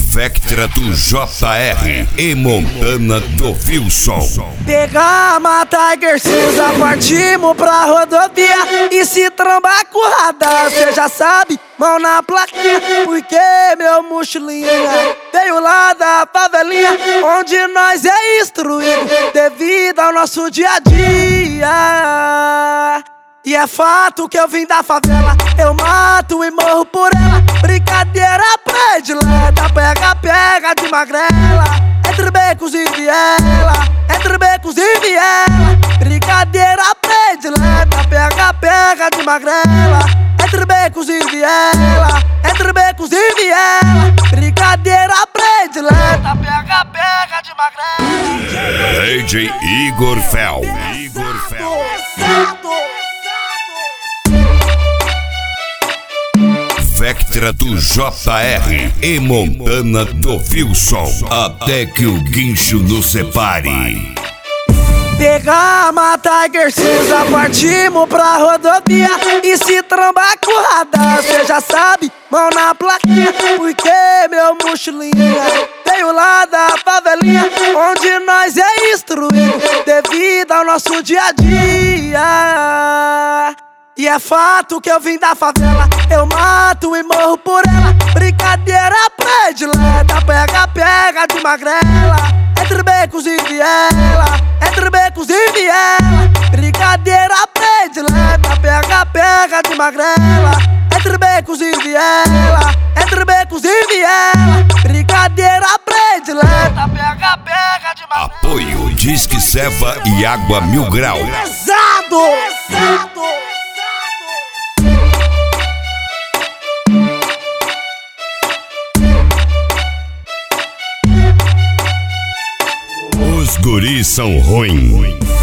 Vectra do JR e Montana do Wilson. Pegamos Tiger cinza, partimos pra rodovia. E se trombar com o radar, cê já sabe, mão na plaquinha. Porque meu mochilinha veio lá da favelinha, onde nós é instruído devido ao nosso dia a dia. E é fato que eu vim da favela, eu mato e morro por ela. Brincadeira predileta, pega, pega de magrela. Entre becos e viela, entre becos e viela. Brincadeira predileta, pega, pega de magrela. Entre becos e viela, entre becos e viela. Brincadeira predileta, pega, pega de magrela. DJ Igor Fel. Vectra do JR e Montana do Wilson, até que o guincho nos separe. Pegamos Tiger cinza, partimos pra rodovia. E se trombar com o radar, cê já sabe, mão na plaquinha. Porque meu mochilinha veio lá da favelinha, onde nós é instruído devido ao nosso dia a dia. E é fato que eu vim da favela, eu mato e morro por ela. Brincadeira predileta, pega, pega de magrela. Entre becos e viela, entre becos e viela. Brincadeira predileta, pega, pega de magrela. Entre becos e viela, entre becos e viela. Brincadeira predileta, pega, pega de magrela. Apoio Disque Seva e Água Mil Grau. Pesado! Os guris são ruins.